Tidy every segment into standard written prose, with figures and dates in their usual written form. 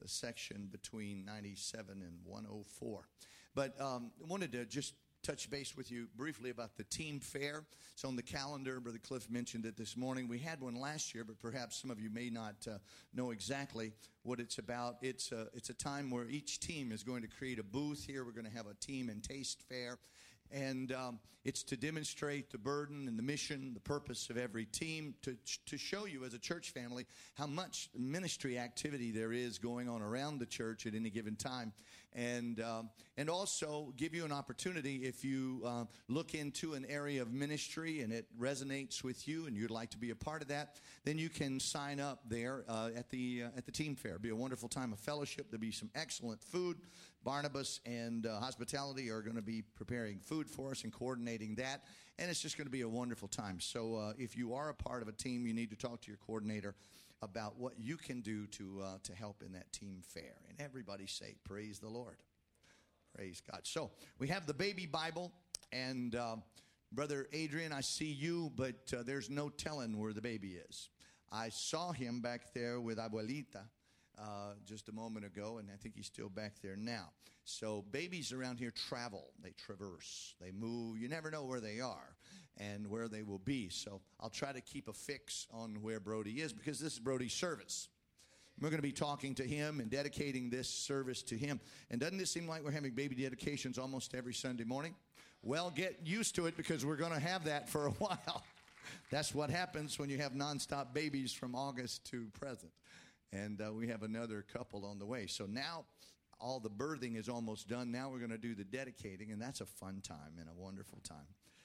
section between 97 and 104. But I wanted to just touch base with you briefly about the team fair. It's on the calendar. Brother Cliff mentioned it this morning. We had one last year, but perhaps some of you may not know exactly what it's about. It's a time where each team is going to create a booth here. We're going to have a team and taste fair. And it's to demonstrate the burden and the mission, the purpose of every team, to show you as a church family how much ministry activity there is going on around the church at any given time. And also give you an opportunity, if you look into an area of ministry and it resonates with you and you'd like to be a part of that, then you can sign up there at the team fair. It'll be a wonderful time of fellowship. There'll be some excellent food. Barnabas and Hospitality are going to be preparing food for us and coordinating that, and it's just going to be a wonderful time. So if you are a part of a team, you need to talk to your coordinator about what you can do to help in that team fair. And everybody say, praise the Lord. Praise God. So we have the baby Bible, and Brother Adrian, I see you, but there's no telling where the baby is. I saw him back there with Abuelita just a moment ago, and I think he's still back there now. So babies around here travel, they traverse, they move. You never know where they are and where they will be. So I'll try to keep a fix on where Brody is, because this is Brody's service. We're going to be talking to him and dedicating this service to him. And doesn't it seem like we're having baby dedications almost every Sunday morning? Well, get used to it, because we're going to have that for a while. That's what happens when you have nonstop babies from August to present. And we have another couple on the way. So now all the birthing is almost done. Now we're going to do the dedicating, and that's a fun time and a wonderful time.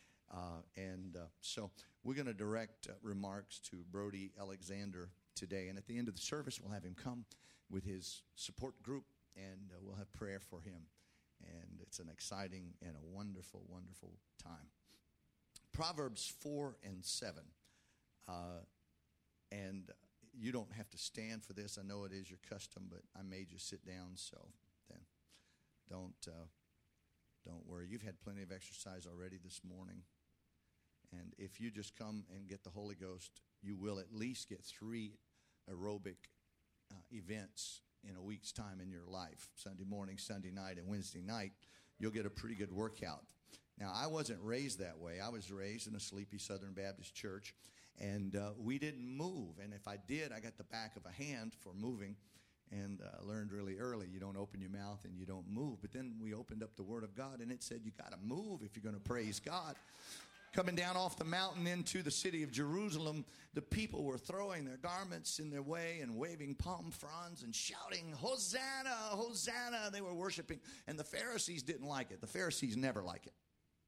So we're going to direct remarks to Brody Alexander today. And at the end of the service, we'll have him come with his support group, and we'll have prayer for him. And it's an exciting and a wonderful, wonderful time. Proverbs 4 and 7. And you don't have to stand for this. I know it is your custom, but I made you sit down, so then don't worry. You've had plenty of exercise already this morning. And if you just come and get the Holy Ghost, you will at least get 3 aerobic events in a week's time in your life. Sunday morning, Sunday night, and Wednesday night, you'll get a pretty good workout. Now, I wasn't raised that way. I was raised in a sleepy Southern Baptist church, and we didn't move. And if I did, I got the back of a hand for moving, and learned really early, you don't open your mouth and you don't move. But then we opened up the Word of God, and it said you got to move if you're going to praise God. Coming down off the mountain into the city of Jerusalem, the people were throwing their garments in their way and waving palm fronds and shouting, Hosanna, Hosanna. They were worshiping, and the Pharisees didn't like it. The Pharisees never like it.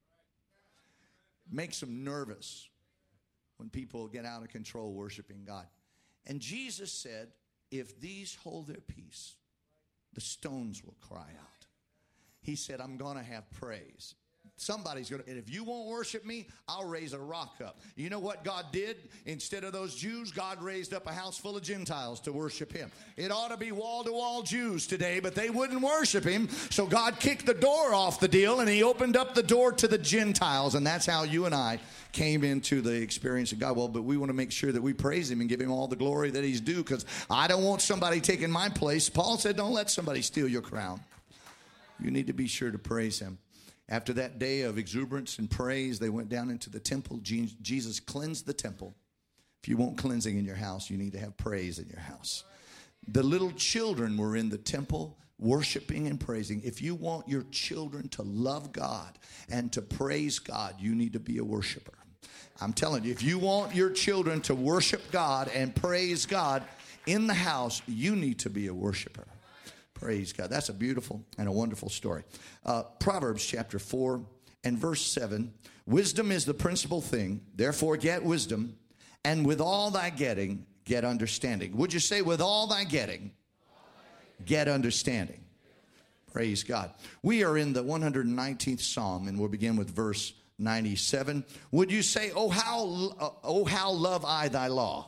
Makes them nervous when people get out of control worshiping God. And Jesus said, if these hold their peace, the stones will cry out. He said, I'm going to have praise. Somebody's going to, and if you won't worship me, I'll raise a rock up. You know what God did? Instead of those Jews, God raised up a house full of Gentiles to worship him. It ought to be wall-to-wall Jews today, but they wouldn't worship him. So God kicked the door off the deal, and he opened up the door to the Gentiles. And that's how you and I came into the experience of God. Well, but we want to make sure that we praise him and give him all the glory that he's due, because I don't want somebody taking my place. Paul said, don't let somebody steal your crown. You need to be sure to praise him. After that day of exuberance and praise, they went down into the temple. Jesus cleansed the temple. If you want cleansing in your house, you need to have praise in your house. The little children were in the temple worshiping and praising. If you want your children to love God and to praise God, you need to be a worshiper. I'm telling you, if you want your children to worship God and praise God in the house, you need to be a worshiper. Praise God. That's a beautiful and a wonderful story. Proverbs chapter 4 and verse 7. Wisdom is the principal thing. Therefore get wisdom. And with all thy getting, get understanding. Would you say, with all thy getting, get understanding? Praise God. We are in the 119th Psalm, and we'll begin with verse 97. Would you say, oh how love I thy law?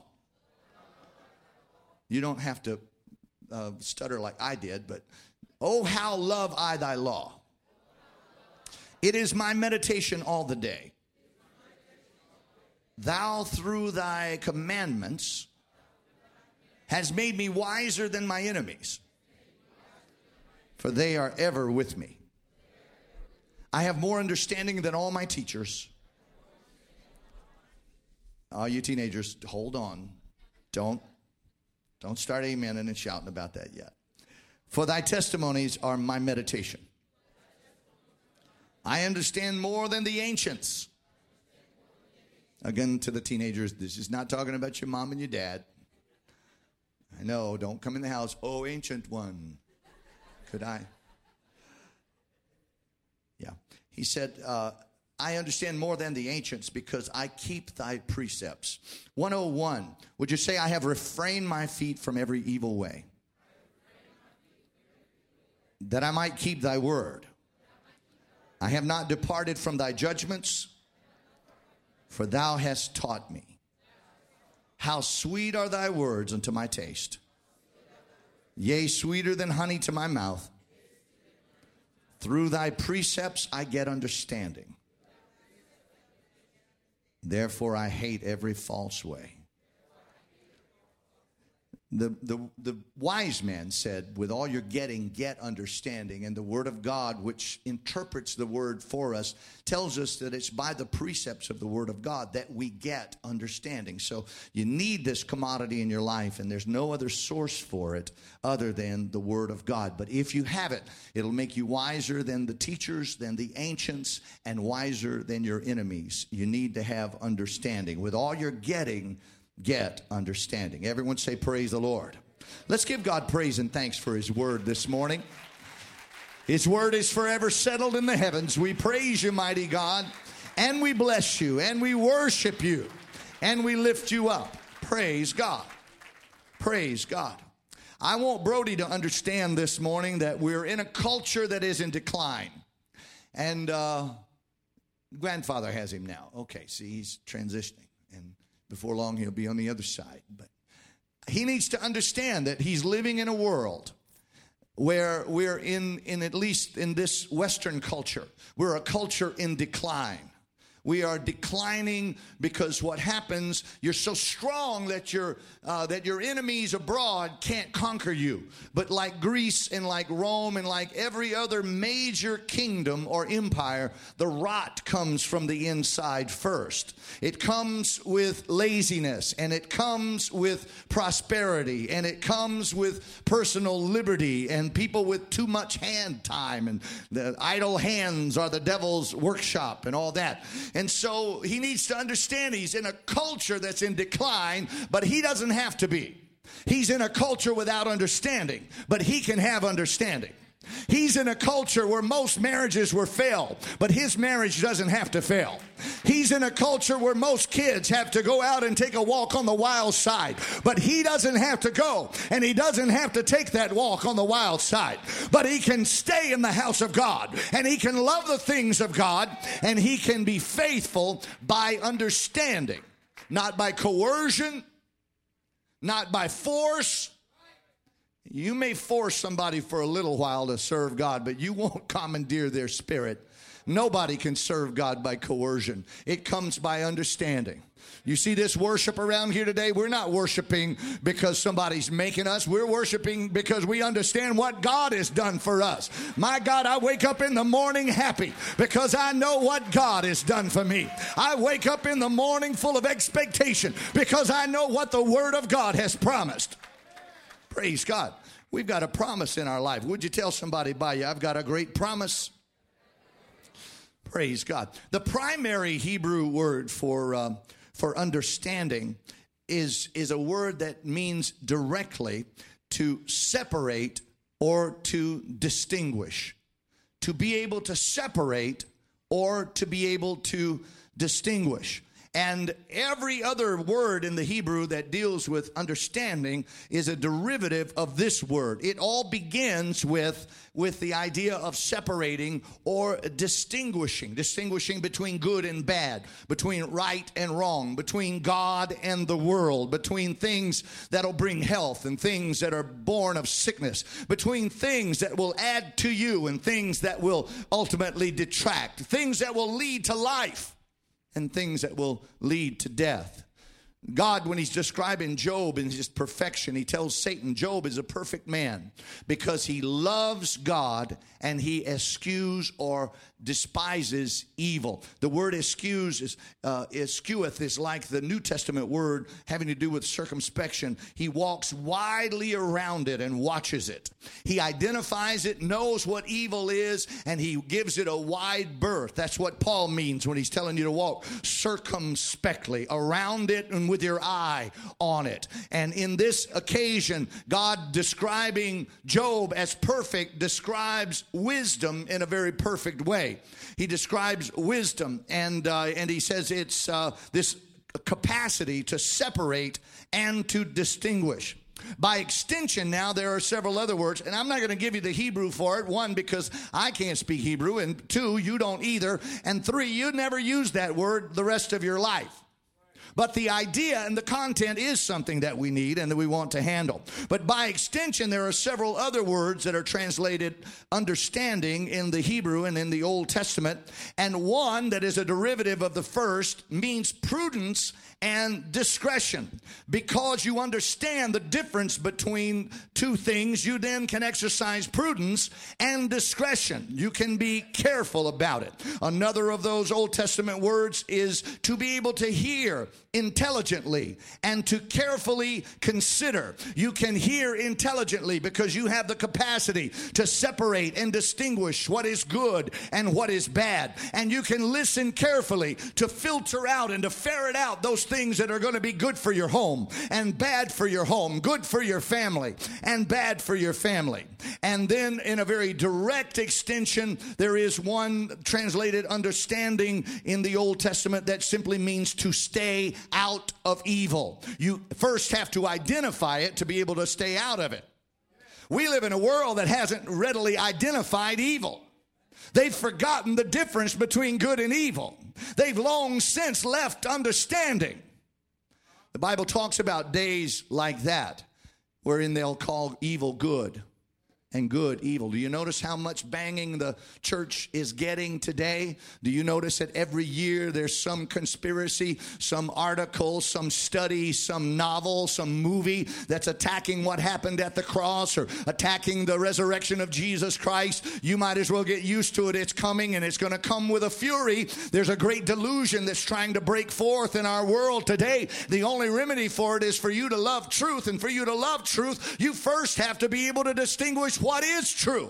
You don't have to stutter like I did, but oh how love I thy law. It is my meditation all the day. Thou through thy commandments has made me wiser than my enemies. for they are ever with me. I have more understanding than all my teachers. All you teenagers, hold on. Don't start amening and shouting about that yet. For thy testimonies are my meditation. I understand more than the ancients. Again, to the teenagers, this is not talking about your mom and your dad. I know, don't come in the house. Oh, ancient one. Could I? Yeah. He said, I understand more than the ancients because I keep thy precepts. 101. Would you say, I have refrained my feet from every evil way, that I might keep thy word? I have not departed from thy judgments, for thou hast taught me. How sweet are thy words unto my taste. Yea, sweeter than honey to my mouth. Through thy precepts I get understanding. Therefore I hate every false way. The wise man said, with all you're getting, get understanding. And the word of God, which interprets the word for us, tells us that it's by the precepts of the word of God that we get understanding. So you need this commodity in your life, and there's no other source for it other than the word of God. But if you have it, it'll make you wiser than the teachers, than the ancients, and wiser than your enemies. You need to have understanding. With all you're getting, get understanding. Everyone say, praise the Lord. Let's give God praise and thanks for his word this morning. His word is forever settled in the heavens. We praise you, mighty God, and we bless you, and we worship you, and we lift you up. Praise God. Praise God. I want Brody to understand this morning that we're in a culture that is in decline. And grandfather has him now. Okay, see, he's transitioning. And before long, he'll be on the other side. But he needs to understand that he's living in a world where we're in at least in this Western culture, we're a culture in decline. We are declining because what happens, you're so strong that your enemies abroad can't conquer you. But like Greece and like Rome and like every other major kingdom or empire, the rot comes from the inside first. It comes with laziness, and it comes with prosperity, and it comes with personal liberty, and people with too much hand time, and the idle hands are the devil's workshop and all that. And so he needs to understand he's in a culture that's in decline, but he doesn't have to be. He's in a culture without understanding, but he can have understanding. He's in a culture where most marriages will fail, but his marriage doesn't have to fail. He's in a culture where most kids have to go out and take a walk on the wild side, but he doesn't have to go, and he doesn't have to take that walk on the wild side, but he can stay in the house of God, and he can love the things of God, and he can be faithful by understanding, not by coercion, not by force. You may force somebody for a little while to serve God, but you won't commandeer their spirit. Nobody can serve God by coercion. It comes by understanding. You see this worship around here today? We're not worshiping because somebody's making us. We're worshiping because we understand what God has done for us. My God, I wake up in the morning happy because I know what God has done for me. I wake up in the morning full of expectation because I know what the Word of God has promised. Praise God. We've got a promise in our life. Would you tell somebody by you, I've got a great promise? Praise God. The primary Hebrew word for understanding is a word that means directly to separate or to distinguish. To be able to separate or to be able to distinguish. And every other word in the Hebrew that deals with understanding is a derivative of this word. It all begins with the idea of separating or distinguishing between good and bad, between right and wrong, between God and the world, between things that'll bring health and things that are born of sickness, between things that will add to you and things that will ultimately detract, things that will lead to life and things that will lead to death. God, when he's describing Job and his perfection, he tells Satan, Job is a perfect man because he loves God and he eschews or despises evil. The word escheweth is like the New Testament word having to do with circumspection. He walks widely around it and watches it. He identifies it, knows what evil is, and he gives it a wide berth. That's what Paul means when he's telling you to walk circumspectly around it and with your eye on it. And in this occasion, God describing Job as perfect describes wisdom in a very perfect way. He describes wisdom, and he says it's this capacity to separate and to distinguish. By extension, now there are several other words, and I'm not going to give you the Hebrew for it. One, because I can't speak Hebrew, and two, you don't either, and three, you never use that word the rest of your life. But the idea and the content is something that we need and that we want to handle. But by extension, there are several other words that are translated understanding in the Hebrew and in the Old Testament. And one that is a derivative of the first means prudence and discretion. Because you understand the difference between two things, you then can exercise prudence and discretion. You can be careful about it. Another of those Old Testament words is to be able to hear intelligently and to carefully consider. You can hear intelligently because you have the capacity to separate and distinguish what is good and what is bad. And you can listen carefully to filter out and to ferret out those things that are going to be good for your home and bad for your home, good for your family and bad for your family. And then in a very direct extension, there is one translated understanding in the Old Testament that simply means to stay out of evil. You first have to identify it to be able to stay out of it. We live in a world that hasn't readily identified evil. They've forgotten the difference between good and evil. They've long since left understanding. The Bible talks about days like that, wherein they'll call evil good and good evil. Do you notice how much banging the church is getting today? Do you notice that every year there's some conspiracy, some article, some study, some novel, some movie that's attacking what happened at the cross or attacking the resurrection of Jesus Christ? You might as well get used to it. It's coming, and it's going to come with a fury. There's a great delusion that's trying to break forth in our world today. The only remedy for it is for you to love truth, and for you to love truth, you first have to be able to distinguish what is true.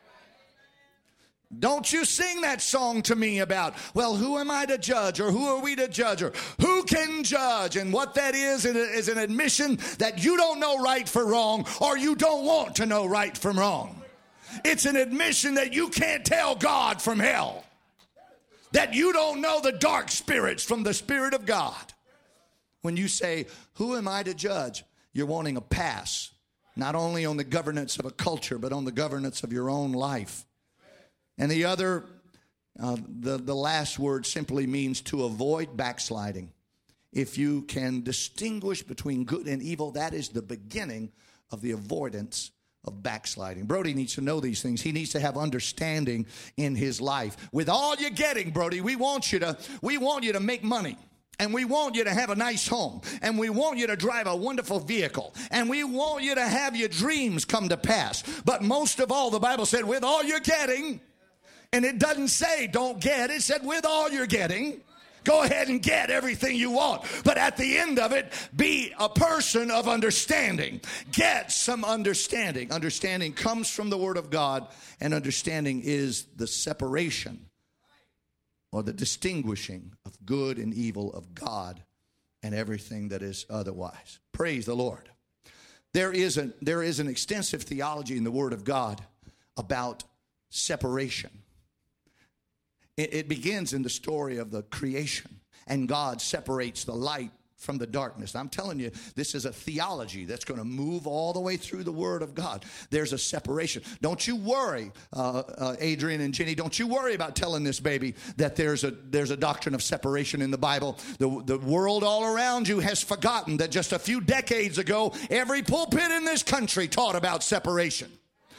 Don't you sing that song to me about, well, who am I to judge, or who are we to judge, or who can judge? And what that is an admission that you don't know right from wrong, or you don't want to know right from wrong. It's an admission that you can't tell God from hell, that you don't know the dark spirits from the Spirit of God. When you say, who am I to judge? You're wanting a pass. Not only on the governance of a culture, but on the governance of your own life. And the other, the last word simply means to avoid backsliding. If you can distinguish between good and evil, that is the beginning of the avoidance of backsliding. Brody needs to know these things. He needs to have understanding in his life. With all you're getting, Brody, we want you to make money. And we want you to have a nice home. And we want you to drive a wonderful vehicle. And we want you to have your dreams come to pass. But most of all, the Bible said, with all you're getting, and it doesn't say don't get, it said with all you're getting, go ahead and get everything you want. But at the end of it, be a person of understanding. Get some understanding. Understanding comes from the Word of God, and understanding is the separation or the distinguishing of good and evil, of God and everything that is otherwise. Praise the Lord. There is an extensive theology in the Word of God about separation. It begins in the story of the creation, and God separates the light from the darkness. I'm telling you, this is a theology that's going to move all the way through the Word of God. There's a separation. Don't you worry, Adrian and Jenny, don't you worry about telling this baby that there's a doctrine of separation in the Bible. The world all around you has forgotten that just a few decades ago, every pulpit in this country taught about separation.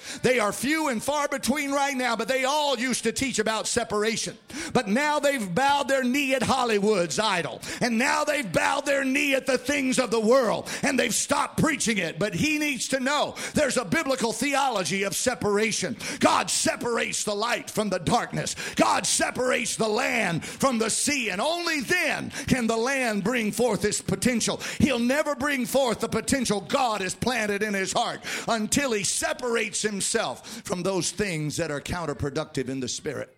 They are few and far between right now, but they all used to teach about separation. But now they've bowed their knee at Hollywood's idol. And now they've bowed their knee at the things of the world. And they've stopped preaching it. But he needs to know there's a biblical theology of separation. God separates the light from the darkness. God separates the land from the sea. And only then can the land bring forth its potential. He'll never bring forth the potential God has planted in his heart until he separates himself from those things that are counterproductive in the spirit.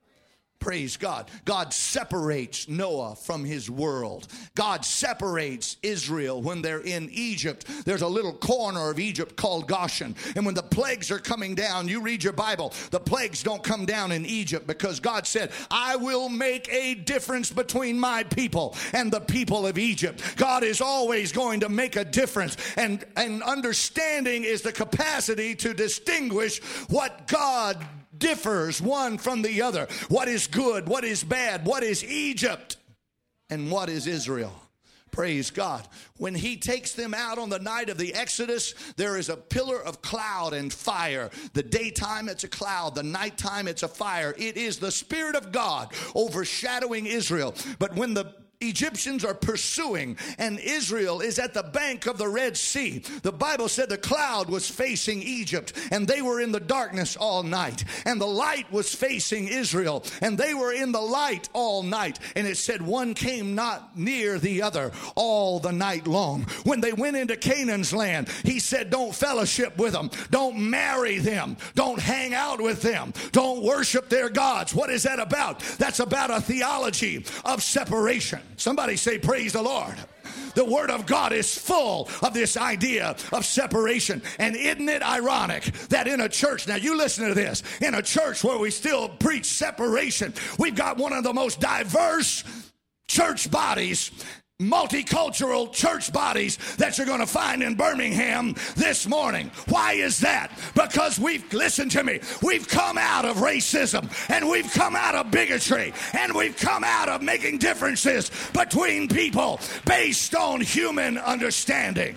Praise God. God separates Noah from his world. God separates Israel when they're in Egypt. There's a little corner of Egypt called Goshen. And when the plagues are coming down, you read your Bible, the plagues don't come down in Egypt because God said, I will make a difference between my people and the people of Egypt. God is always going to make a difference. And understanding is the capacity to distinguish what God differs one from the other. What is good? What is bad? What is Egypt? And what is Israel? Praise God. When he takes them out on the night of the Exodus, there is a pillar of cloud and fire. The daytime it's a cloud. The nighttime it's a fire. It is the Spirit of God overshadowing Israel. But when the Egyptians are pursuing and Israel is at the bank of the Red Sea, the Bible said the cloud was facing Egypt and they were in the darkness all night, and the light was facing Israel and they were in the light all night. And it said one came not near the other all the night long. When they went into Canaan's land, he said don't fellowship with them, don't marry them, don't hang out with them, don't worship their gods. What is that about? That's about a theology of separation. Somebody say praise the Lord. The Word of God is full of this idea of separation. And isn't it ironic that in a church, now you listen to this, in a church where we still preach separation, we've got one of the most diverse church bodies, multicultural church bodies that you're going to find in Birmingham this morning. Why is that? Because listen to me, we've come out of racism and we've come out of bigotry and we've come out of making differences between people based on human understanding.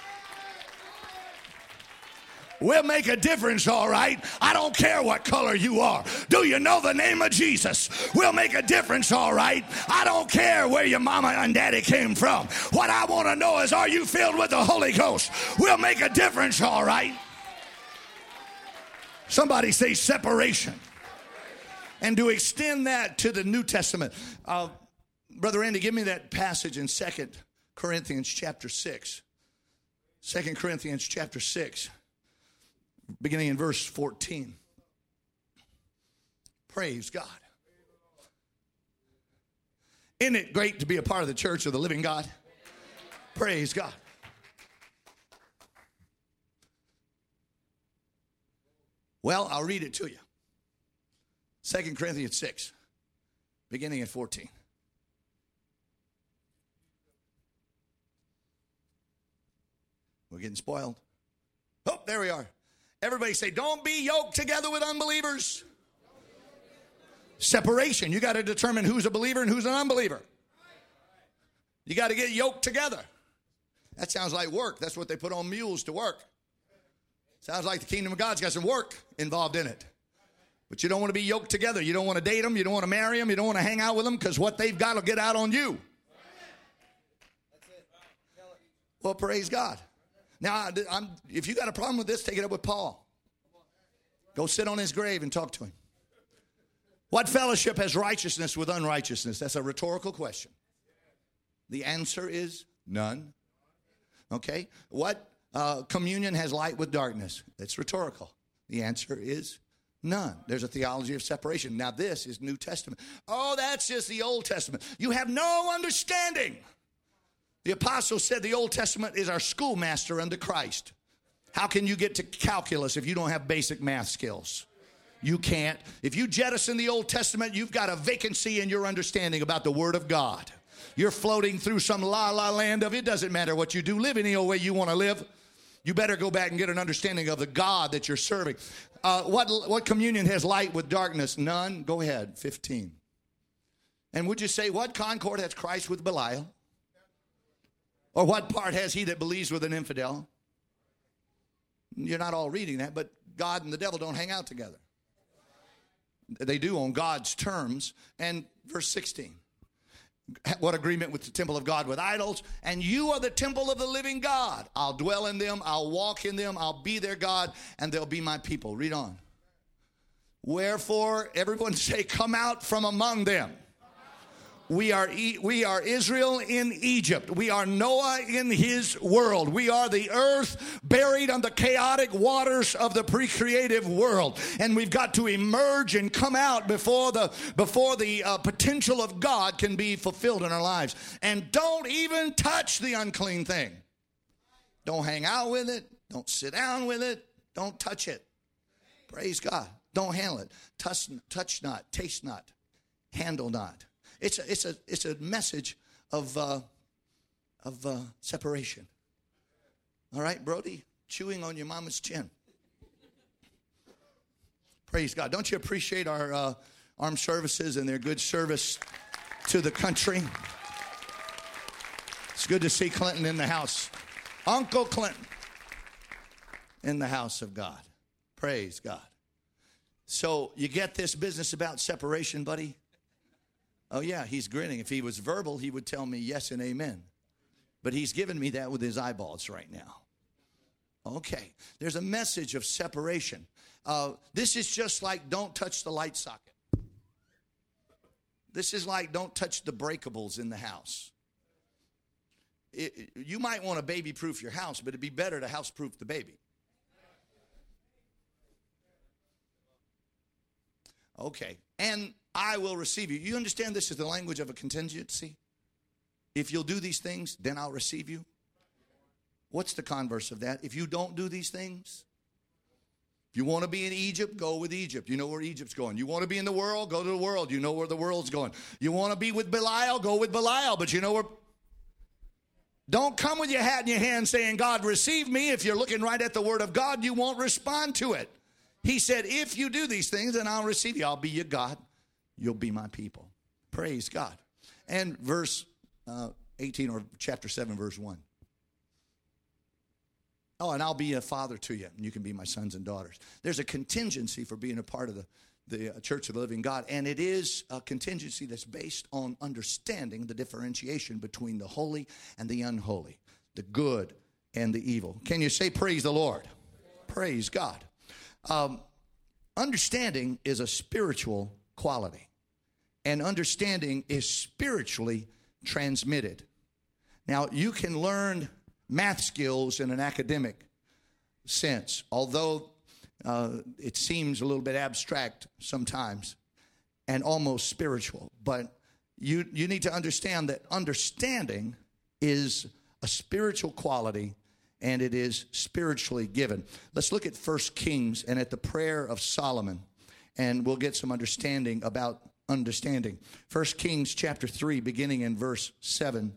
We'll make a difference, all right. I don't care what color you are. Do you know the name of Jesus? We'll make a difference, all right. I don't care where your mama and daddy came from. What I want to know is, are you filled with the Holy Ghost? We'll make a difference, all right. Somebody say separation. And to extend that to the New Testament, Brother Andy, give me that passage in 2 Corinthians chapter 6. 2 Corinthians chapter 6. Beginning in verse 14. Praise God. Isn't it great to be a part of the church of the living God? Praise God. Well, I'll read it to you. 2 Corinthians 6, beginning at 14. We're getting spoiled. Oh, there we are. Everybody say, don't be yoked together with unbelievers. Separation. You got to determine who's a believer and who's an unbeliever. You got to get yoked together. That sounds like work. That's what they put on mules to work. Sounds like the kingdom of God's got some work involved in it. But you don't want to be yoked together. You don't want to date them. You don't want to marry them. You don't want to hang out with them because what they've got will get out on you. Well, praise God. Now, if you got a problem with this, take it up with Paul. Go sit on his grave and talk to him. What fellowship has righteousness with unrighteousness? That's a rhetorical question. The answer is none. Okay. What communion has light with darkness? That's rhetorical. The answer is none. There's a theology of separation. Now, this is New Testament. Oh, that's just the Old Testament. You have no understanding. The apostle said the Old Testament is our schoolmaster unto Christ. How can you get to calculus if you don't have basic math skills? You can't. If you jettison the Old Testament, you've got a vacancy in your understanding about the Word of God. You're floating through some la-la land of it. Doesn't matter what you do. Live any old way you want to live. You better go back and get an understanding of the God that you're serving. What communion has light with darkness? None. Go ahead. 15. And would you say, what concord has Christ with Belial? Or what part has he that believes with an infidel? You're not all reading that, but God and the devil don't hang out together. They do on God's terms. And verse 16. What agreement with the temple of God with idols? And you are the temple of the living God. I'll dwell in them. I'll walk in them. I'll be their God, and they'll be my people. Read on. Wherefore, everyone say, come out from among them. We are Israel in Egypt. We are Noah in his world. We are the earth buried on the chaotic waters of the pre-creative world. And we've got to emerge and come out before the potential of God can be fulfilled in our lives. And don't even touch the unclean thing. Don't hang out with it. Don't sit down with it. Don't touch it. Praise God. Don't handle it. Touch not. Taste not. Handle not. It's a message of separation. All right, Brody? Chewing on your mama's chin. Praise God. Don't you appreciate our armed services and their good service to the country? It's good to see Clinton in the house. Uncle Clinton in the house of God. Praise God. So you get this business about separation, buddy? Oh, yeah, he's grinning. If he was verbal, he would tell me yes and amen. But he's giving me that with his eyeballs right now. Okay, there's a message of separation. This is just like don't touch the light socket. This is like don't touch the breakables in the house. You might want to baby-proof your house, but it'd be better to house-proof the baby. Okay, and I will receive you. You understand this is the language of a contingency? If you'll do these things, then I'll receive you. What's the converse of that? If you don't do these things, if you want to be in Egypt, go with Egypt. You know where Egypt's going. You want to be in the world, go to the world. You know where the world's going. You want to be with Belial, go with Belial. But you know where... Don't come with your hat in your hand saying, God, receive me. If you're looking right at the word of God, you won't respond to it. He said, if you do these things, then I'll receive you. I'll be your God. You'll be my people. Praise God. And verse 18 or chapter 7, verse 1. Oh, and I'll be a father to you, and you can be my sons and daughters. There's a contingency for being a part of the Church of the Living God, and it is a contingency that's based on understanding the differentiation between the holy and the unholy, the good and the evil. Can you say praise the Lord? Praise God. Understanding is a spiritual quality, and understanding is spiritually transmitted. Now, you can learn math skills in an academic sense, although it seems a little bit abstract sometimes and almost spiritual. But you need to understand that understanding is a spiritual quality, and it is spiritually given. Let's look at 1 Kings and at the prayer of Solomon, and we'll get some understanding about understanding. 1 Kings chapter 3, beginning in verse 7.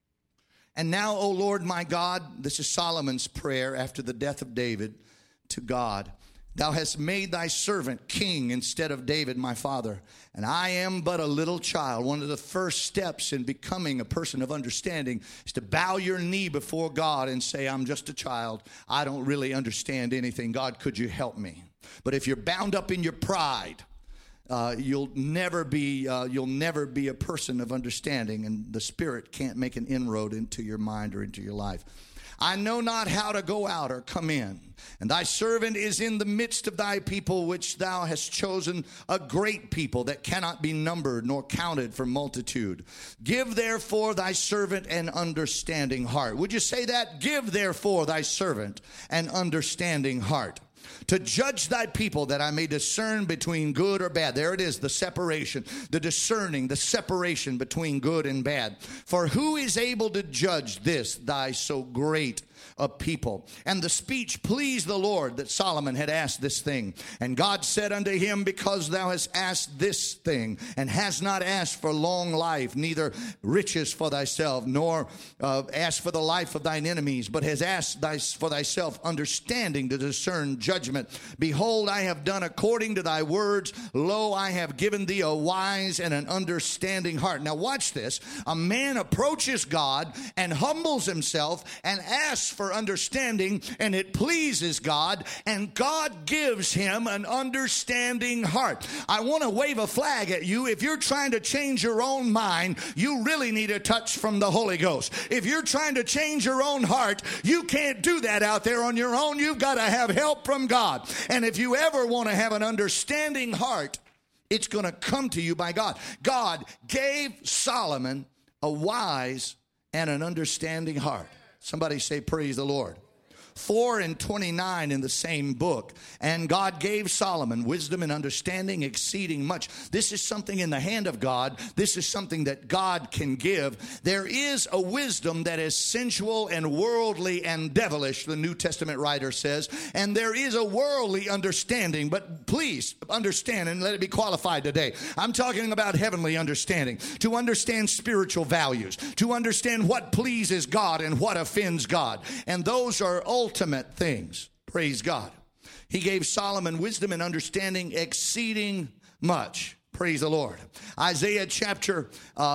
And now, O Lord my God, this is Solomon's prayer after the death of David to God. Thou hast made thy servant king instead of David my father, and I am but a little child. One of the first steps in becoming a person of understanding is to bow your knee before God and say, I'm just a child. I don't really understand anything. God, could you help me? But if you're bound up in your pride, you'll never be a person of understanding, and the Spirit can't make an inroad into your mind or into your life. I know not how to go out or come in, and thy servant is in the midst of thy people, which thou hast chosen, a great people that cannot be numbered nor counted for multitude. Give therefore thy servant an understanding heart. Would you say that? Give therefore thy servant an understanding heart, to judge thy people, that I may discern between good or bad. There it is, the separation, the discerning, the separation between good and bad. For who is able to judge this, thy so great a people? And the speech pleased the Lord that Solomon had asked this thing. And God said unto him, because thou hast asked this thing, and hast not asked for long life, neither riches for thyself, nor asked for the life of thine enemies, but has asked for thyself understanding to discern judgment. Behold, I have done according to thy words. Lo, I have given thee a wise and an understanding heart. Now watch this. A man approaches God and humbles himself and asks asks for understanding, and it pleases God, and God gives him an understanding heart. I want to wave a flag at you. If you're trying to change your own mind, you really need a touch from the Holy Ghost. If you're trying to change your own heart, you can't do that out there on your own. You've got to have help from God. And if you ever want to have an understanding heart, it's going to come to you by God. God gave Solomon a wise and an understanding heart. Somebody say, praise the Lord. 4:29 in the same book. And God gave Solomon wisdom and understanding exceeding much. This is something in the hand of God. This is something that God can give. There is a wisdom that is sensual and worldly and devilish, the New Testament writer says. And there is a worldly understanding. But please understand and let it be qualified today. I'm talking about heavenly understanding. To understand spiritual values. To understand what pleases God and what offends God. And those are ultimate things. Praise God. He gave Solomon wisdom and understanding exceeding much. Praise the Lord. Isaiah chapter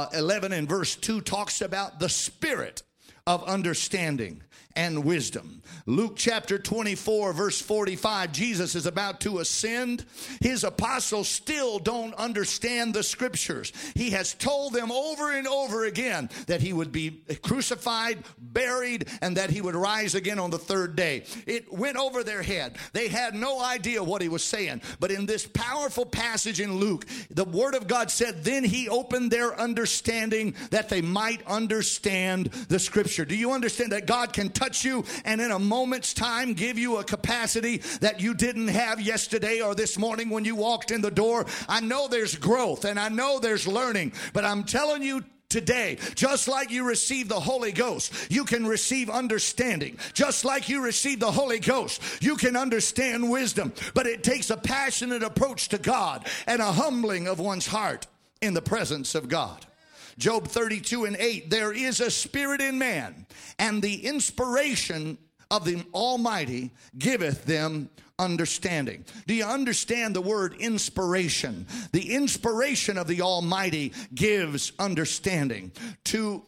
11 and verse 2 talks about the spirit of understanding and wisdom. Luke chapter 24 verse 45, Jesus is about to ascend. His apostles still don't understand the scriptures. He has told them over and over again that he would be crucified, buried, and that he would rise again on the third day. It went over their head. They had no idea what he was saying. But in this powerful passage in Luke, the word of God said, then he opened their understanding that they might understand the scripture. Do you understand that God can touch you and in a moment's time give you a capacity that you didn't have yesterday or this morning when you walked in the door? I know there's growth and I know there's learning, but I'm telling you today, just like you receive the Holy Ghost, you can receive understanding. Just like you receive the Holy Ghost, you can understand wisdom. But it takes a passionate approach to God and a humbling of one's heart in the presence of God. Job 32 and 8, there is a spirit in man, and the inspiration of the Almighty giveth them understanding. Do you understand the word inspiration? The inspiration of the Almighty gives understanding. To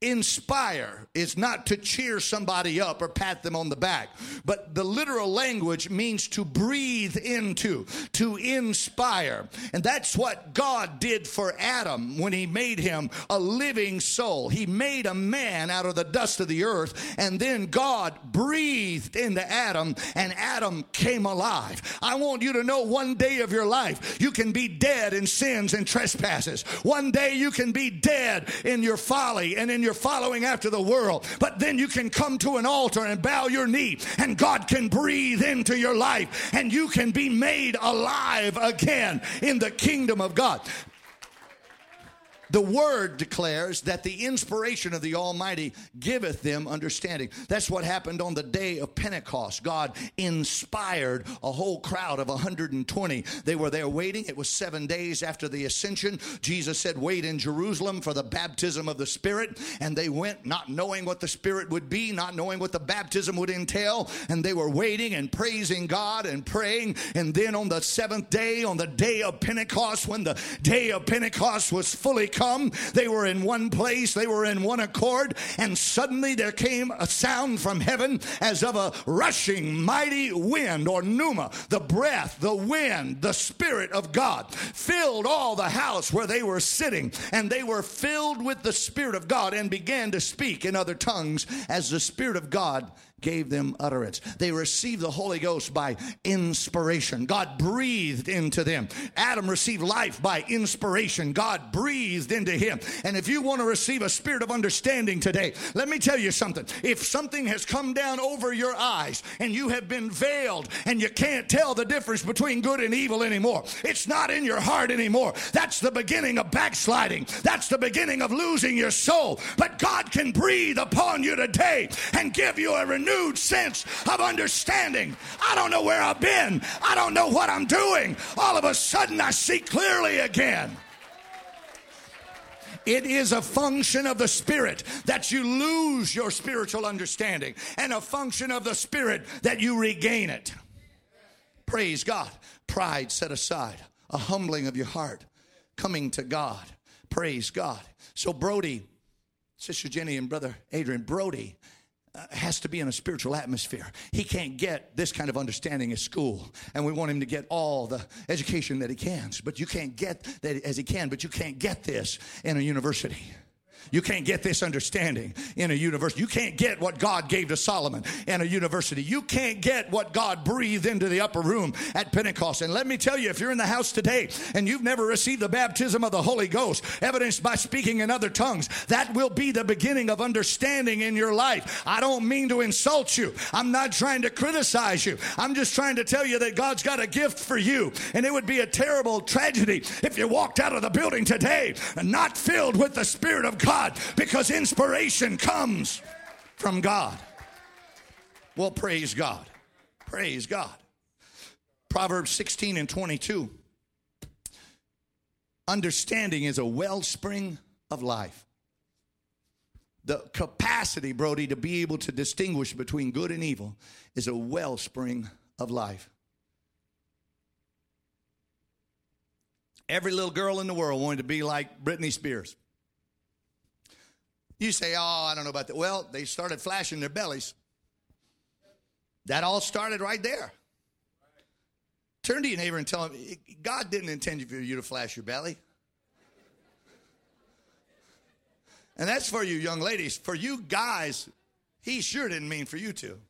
inspire is not to cheer somebody up or pat them on the back, but the literal language means to breathe into, to inspire. And that's what God did for Adam when he made him a living soul. He made a man out of the dust of the earth, and then God breathed into Adam, and Adam came alive. I want you to know one day of your life, you can be dead in sins and trespasses. One day you can be dead in your folly and in your following after the world, but then you can come to an altar and bow your knee, and God can breathe into your life, and you can be made alive again in the kingdom of God. The word declares that the inspiration of the Almighty giveth them understanding. That's what happened on the day of Pentecost. God inspired a whole crowd of 120. They were there waiting. It was 7 days after the ascension. Jesus said, wait in Jerusalem for the baptism of the Spirit. And they went not knowing what the Spirit would be, not knowing what the baptism would entail. And they were waiting and praising God and praying. And then on the seventh day, on the day of Pentecost, when the day of Pentecost was fully come, they were in one place, they were in one accord, and suddenly there came a sound from heaven as of a rushing mighty wind, or pneuma. The breath, the wind, the Spirit of God filled all the house where they were sitting, and they were filled with the Spirit of God and began to speak in other tongues as the Spirit of God gave them utterance. They received the Holy Ghost by inspiration. God breathed into them. Adam received life by inspiration. God breathed into him. And if you want to receive a spirit of understanding today, let me tell you something. If something has come down over your eyes and you have been veiled and you can't tell the difference between good and evil anymore, it's not in your heart anymore. That's the beginning of backsliding. That's the beginning of losing your soul. But God can breathe upon you today and give you a renewed sense of understanding. I don't know where I've been. I don't know what I'm doing. All of a sudden I see clearly again. It is a function of the Spirit that you lose your spiritual understanding, and a function of the Spirit that you regain it. Praise God. Pride set aside, a humbling of your heart, coming to God. Praise God. So Brody, Sister Jenny and Brother Adrian, Brody has to be in a spiritual atmosphere. He can't get this kind of understanding at school, and we want him to get all the education that he can. But you can't get that as he can, but you can't get this in a university. You can't get this understanding in a university. You can't get what God gave to Solomon in a university. You can't get what God breathed into the upper room at Pentecost. And let me tell you, if you're in the house today and you've never received the baptism of the Holy Ghost, evidenced by speaking in other tongues, that will be the beginning of understanding in your life. I don't mean to insult you. I'm not trying to criticize you. I'm just trying to tell you that God's got a gift for you. And it would be a terrible tragedy if you walked out of the building today not filled with the Spirit of God, because inspiration comes from God. Well, praise God. Praise God. Proverbs 16 and 22. Understanding is a wellspring of life. The capacity, Brody, to be able to distinguish between good and evil is a wellspring of life. Every little girl in the world wanted to be like Britney Spears. You say, oh, I don't know about that. Well, they started flashing their bellies. That all started right there. Turn to your neighbor and tell him, God didn't intend for you to flash your belly. And that's for you young ladies. For you guys, he sure didn't mean for you to.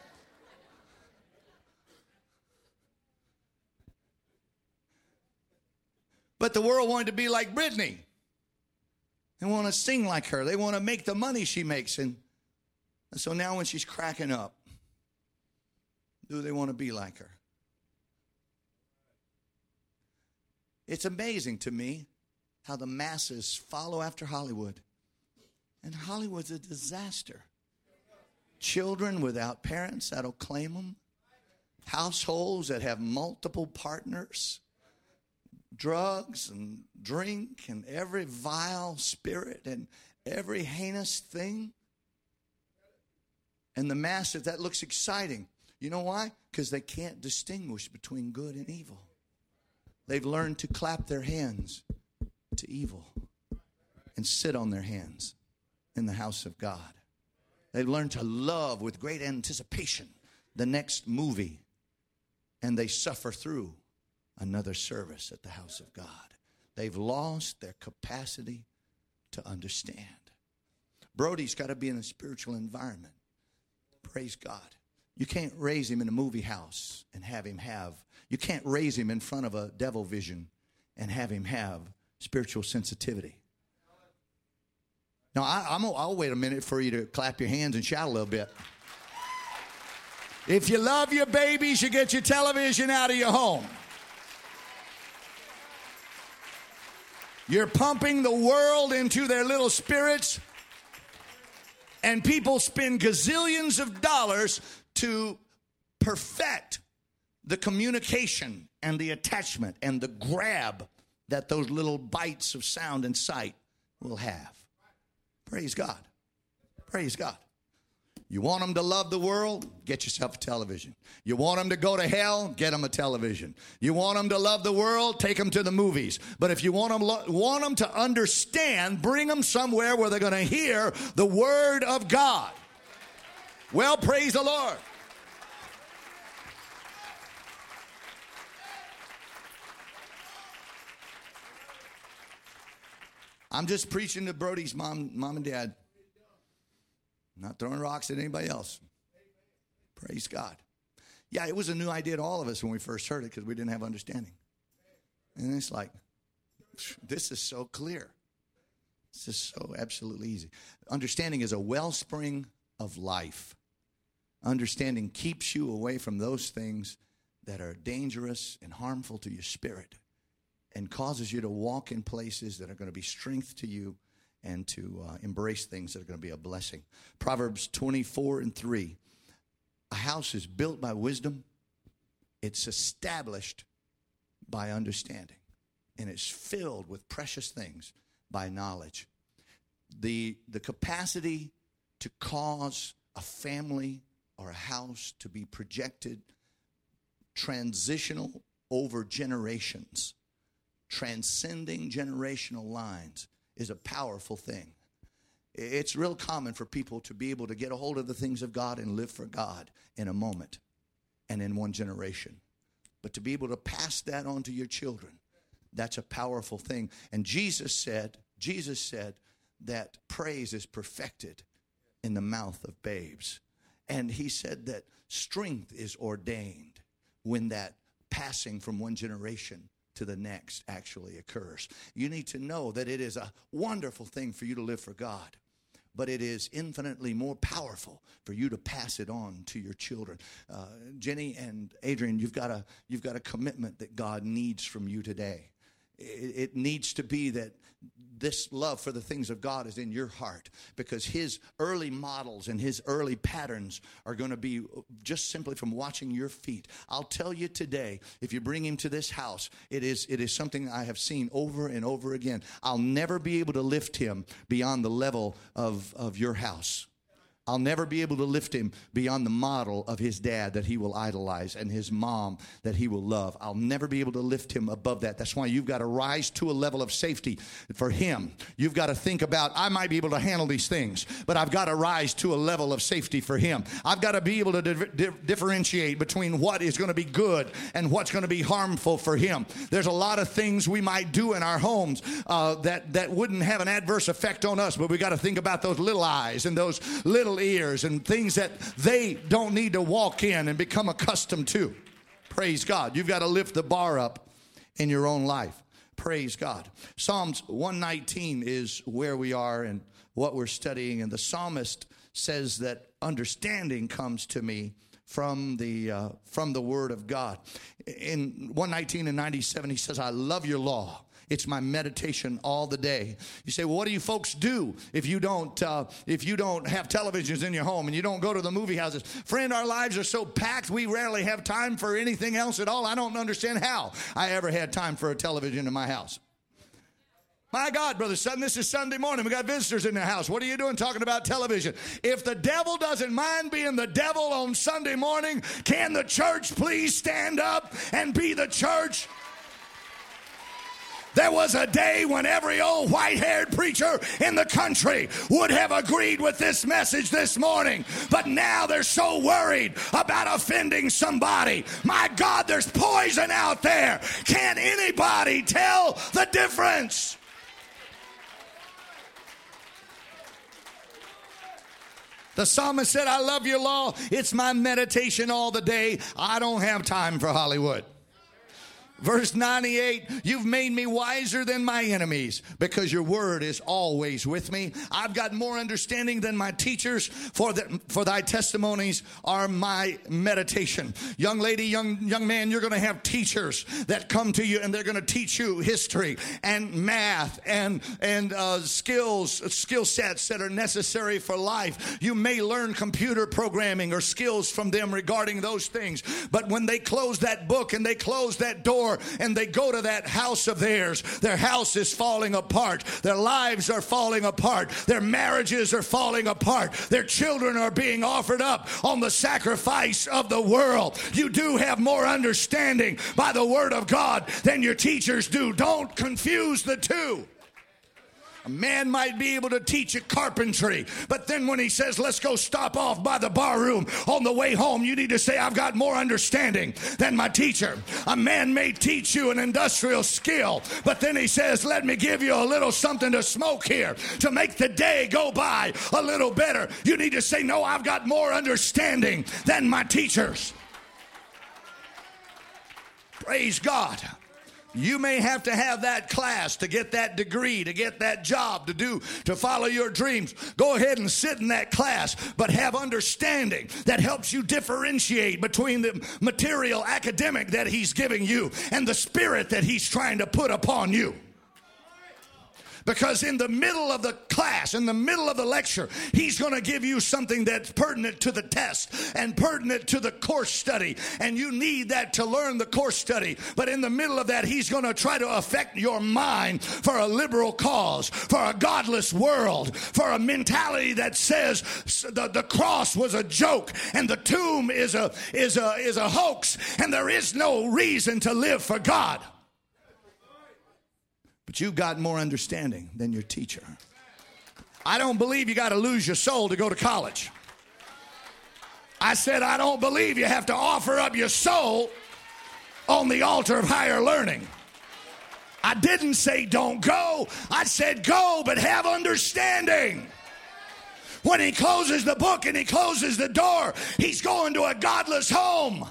But the world wanted to be like Britney. They want to sing like her. They want to make the money she makes. And so now when she's cracking up, do they want to be like her? It's amazing to me how the masses follow after Hollywood. And Hollywood's a disaster. Children without parents that'll claim them. Households that have multiple partners. Drugs and drink and every vile spirit and every heinous thing. And the masses, that looks exciting. You know why? Because they can't distinguish between good and evil. They've learned to clap their hands to evil and sit on their hands in the house of God. They've learned to love with great anticipation the next movie, and they suffer through another service at the house of God. They've lost their capacity to understand. Brody's got to be in a spiritual environment. Praise God. You can't raise him in a movie house and have him have, you can't raise him in front of a devil vision and have him have spiritual sensitivity. Now, I'll wait a minute for you to clap your hands and shout a little bit. If you love your babies, you get your television out of your home. You're pumping the world into their little spirits, and people spend gazillions of dollars to perfect the communication and the attachment and the grab that those little bites of sound and sight will have. Praise God. Praise God. You want them to love the world? Get yourself a television. You want them to go to hell? Get them a television. You want them to love the world? Take them to the movies. But if you want them to understand, bring them somewhere where they're going to hear the word of God. Well, praise the Lord. I'm just preaching to Brody's mom and dad. Not throwing rocks at anybody else. Praise God. Yeah, it was a new idea to all of us when we first heard it because we didn't have understanding. And it's like, this is so clear. This is so absolutely easy. Understanding is a wellspring of life. Understanding keeps you away from those things that are dangerous and harmful to your spirit and causes you to walk in places that are going to be strength to you and to embrace things that are going to be a blessing. Proverbs 24:3. A house is built by wisdom. It's established by understanding. And it's filled with precious things by knowledge. The capacity to cause a family or a house to be projected transitional over generations, transcending generational lines, is a powerful thing. It's real common for people to be able to get a hold of the things of God and live for God in a moment and in one generation. But to be able to pass that on to your children, that's a powerful thing. And Jesus said that praise is perfected in the mouth of babes. And he said that strength is ordained when that passing from one generation to the next actually occurs. You need to know that it is a wonderful thing for you to live for God, but it is infinitely more powerful for you to pass it on to your children. Jenny and Adrian, you've got a commitment that God needs from you today. It needs to be that this love for the things of God is in your heart, because his early models and his early patterns are going to be just simply from watching your feet. I'll tell you today, if you bring him to this house, it is something I have seen over and over again. I'll never be able to lift him beyond the level of your house. I'll never be able to lift him beyond the model of his dad that he will idolize and his mom that he will love. I'll never be able to lift him above that. That's why you've got to rise to a level of safety for him. You've got to think about, I might be able to handle these things, but I've got to rise to a level of safety for him. I've got to be able to differentiate between what is going to be good and what's going to be harmful for him. There's a lot of things we might do in our homes that wouldn't have an adverse effect on us, but we got to think about those little eyes and those little ears and things that they don't need to walk in and become accustomed to. Praise God. You've got to lift the bar up in your own life. Praise God. Psalms 119 is where we are and what we're studying. And the psalmist says that understanding comes to me from the word of God. In 119 and 97, he says, I love your law. It's my meditation all the day. You say, well, what do you folks do if you don't have televisions in your home and you don't go to the movie houses? Friend, our lives are so packed, we rarely have time for anything else at all. I don't understand how I ever had time for a television in my house. My God, Brother Sutton, this is Sunday morning. We got visitors in the house. What are you doing talking about television? If the devil doesn't mind being the devil on Sunday morning, can the church please stand up and be the church? There was a day when every old white-haired preacher in the country would have agreed with this message this morning. But now they're so worried about offending somebody. My God, there's poison out there. Can anybody tell the difference? The psalmist said, I love your law. It's my meditation all the day. I don't have time for Hollywood. Verse 98, you've made me wiser than my enemies because your word is always with me. I've got more understanding than my teachers, for thy testimonies are my meditation. Young lady, young man, you're going to have teachers that come to you and they're going to teach you history and math and skill sets that are necessary for life. You may learn computer programming or skills from them regarding those things. But when they close that book and they close that door, and they go to that house of theirs, their house is falling apart. Their lives are falling apart. Their marriages are falling apart. Their children are being offered up on the sacrifice of the world. You do have more understanding by the word of God than your teachers do. Don't confuse the two. A man might be able to teach you carpentry, but then when he says, let's go stop off by the bar room on the way home, you need to say, I've got more understanding than my teacher. A man may teach you an industrial skill, but then he says, let me give you a little something to smoke here to make the day go by a little better. You need to say, no, I've got more understanding than my teachers. Praise God. You may have to have that class to get that degree, to get that job, to follow your dreams. Go ahead and sit in that class, but have understanding that helps you differentiate between the material academic that he's giving you and the spirit that he's trying to put upon you. Because in the middle of the class, in the middle of the lecture, he's going to give you something that's pertinent to the test and pertinent to the course study. And you need that to learn the course study. But in the middle of that, he's going to try to affect your mind for a liberal cause, for a godless world, for a mentality that says the cross was a joke and the tomb is a hoax and there is no reason to live for God. But you've got more understanding than your teacher. I don't believe you got to lose your soul to go to college. I said, I don't believe you have to offer up your soul on the altar of higher learning. I didn't say don't go. I said go, but have understanding. When he closes the book and he closes the door, he's going to a godless home.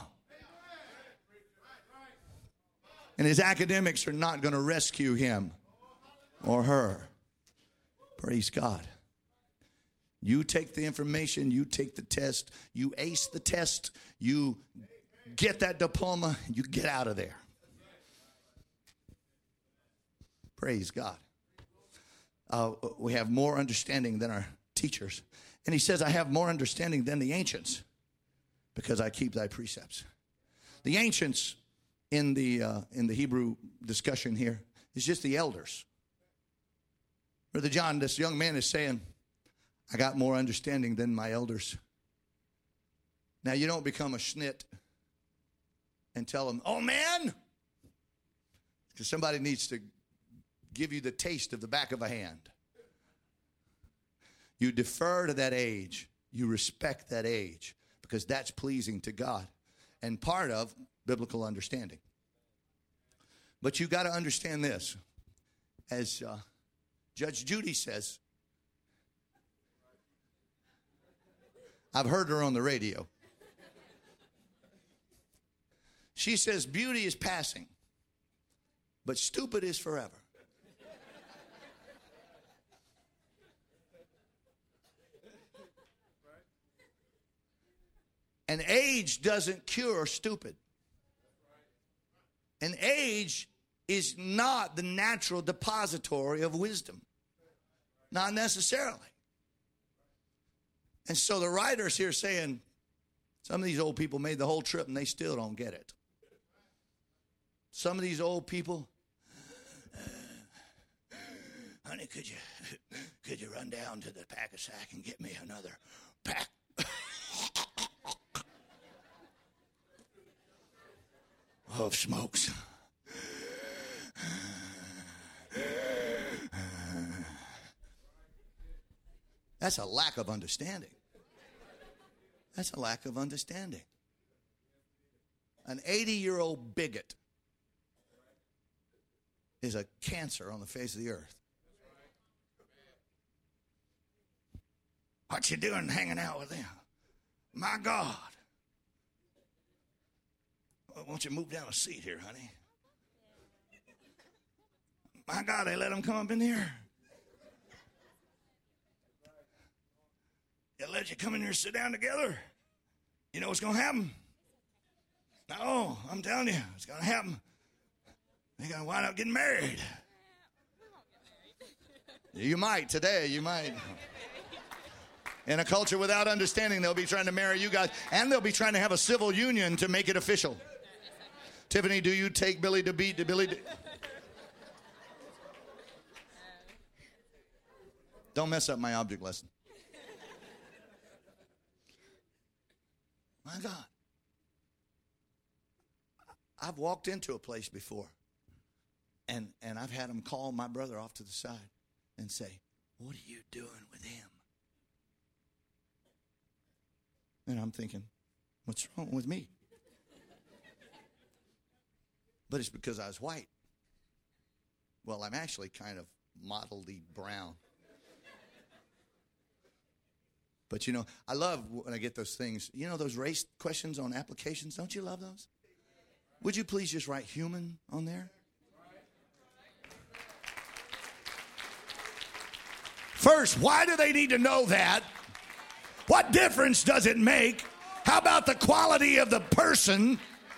And his academics are not going to rescue him or her. Praise God. You take the information, you take the test, you ace the test, you get that diploma, you get out of there. Praise God. We have more understanding than our teachers. And he says, I have more understanding than the ancients because I keep thy precepts. The ancients in the Hebrew discussion here is just the elders. Brother John, this young man is saying, I got more understanding than my elders. Now, you don't become a schnit and tell them, oh, man, because somebody needs to give you the taste of the back of a hand. You defer to that age. You respect that age because that's pleasing to God and part of biblical understanding. But you got to understand this. As Judge Judy says, I've heard her on the radio. She says, beauty is passing, but stupid is forever. And age doesn't cure stupid. And age is not the natural depository of wisdom. Not necessarily. And so the writer's here saying, some of these old people made the whole trip and they still don't get it. Some of these old people, honey, could you run down to the pack-a-sack and get me another pack? Of smokes. That's a lack of understanding. That's a lack of understanding. An 80-year-old bigot is a cancer on the face of the earth. What you doing hanging out with them? My God. Well, won't you move down a seat here, honey? My God, they let them come up in here. They let you come in here and sit down together. You know what's going to happen? No, I'm telling you, it's going to happen. They're going to wind up getting married. You might today, you might. In a culture without understanding, they'll be trying to marry you guys, and they'll be trying to have a civil union to make it official. Tiffany, do you take Billy to beat to Billy? Don't mess up my object lesson. My God. I've walked into a place before, and I've had them call my brother off to the side and say, what are you doing with him? And I'm thinking, what's wrong with me? But it's because I was white. Well, I'm actually kind of mottledy brown. But, you know, I love when I get those things. You know those race questions on applications? Don't you love those? Would you please just write human on there? First, why do they need to know that? What difference does it make? How about the quality of the person?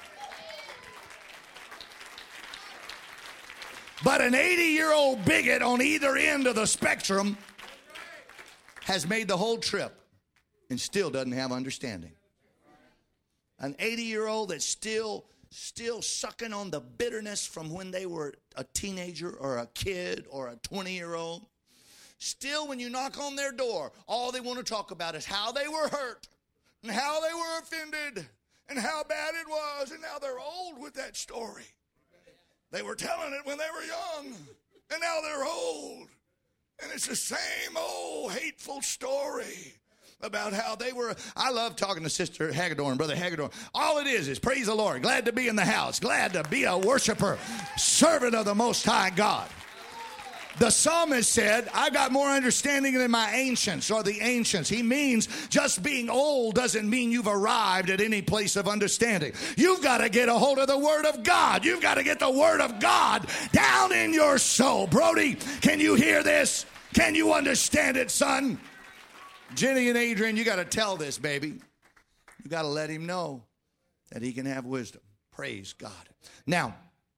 But an 80-year-old bigot on either end of the spectrum has made the whole trip and still doesn't have understanding. An 80-year-old that's still sucking on the bitterness from when they were a teenager or a kid or a 20-year-old. Still, when you knock on their door, all they want to talk about is how they were hurt and how they were offended and how bad it was, and now they're old with that story. They were telling it when they were young, and now they're old. And it's the same old hateful story about how they were. I love talking to Sister Hagedorn and Brother Hagedorn. All it is praise the Lord. Glad to be in the house. Glad to be a worshiper, servant of the Most High God. The psalmist said, I've got more understanding than my ancients or the ancients. He means just being old doesn't mean you've arrived at any place of understanding. You've got to get a hold of the Word of God. You've got to get the Word of God down in your soul. Brody, can you hear this? Can you understand it, son? Jenny and Adrian, you got to tell this, baby. You got to let him know that he can have wisdom. Praise God. Now,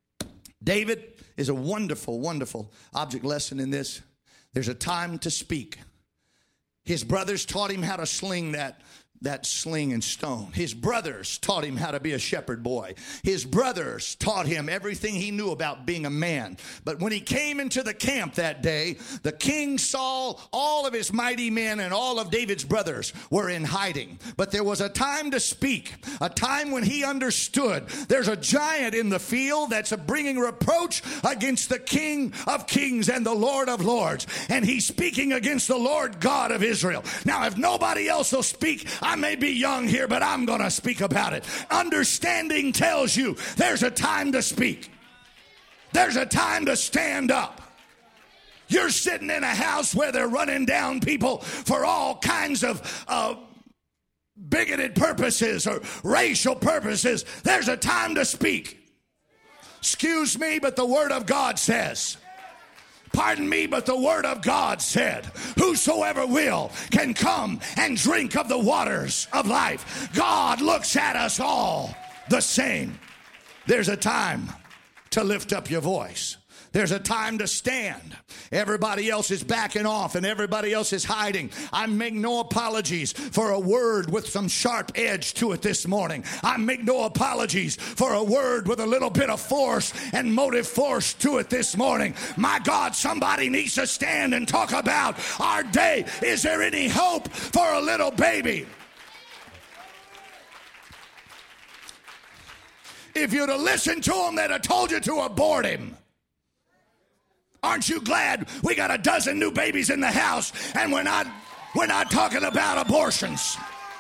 David is a wonderful, wonderful object lesson in this. There's a time to speak. His brothers taught him how to sling that sling and stone. His brothers taught him how to be a shepherd boy. His brothers taught him everything he knew about being a man. But when he came into the camp that day, the king saw all of his mighty men and all of David's brothers were in hiding. But there was a time to speak, a time when he understood there's a giant in the field that's bringing reproach against the King of Kings and the Lord of Lords. And he's speaking against the Lord God of Israel. Now, if nobody else will speak, I may be young here, but I'm going to speak about it. Understanding tells you there's a time to speak. There's a time to stand up. You're sitting in a house where they're running down people for all kinds of bigoted purposes or racial purposes. There's a time to speak. Excuse me, but the Word of God says, pardon me, but the Word of God said, whosoever will can come and drink of the waters of life. God looks at us all the same. There's a time to lift up your voice. There's a time to stand. Everybody else is backing off and everybody else is hiding. I make no apologies for a word with some sharp edge to it this morning. I make no apologies for a word with a little bit of force and motive force to it this morning. My God, somebody needs to stand and talk about our day. Is there any hope for a little baby? If you'd have listened to him, they'd have told you to abort him. Aren't you glad we got a dozen new babies in the house and we're not talking about abortions?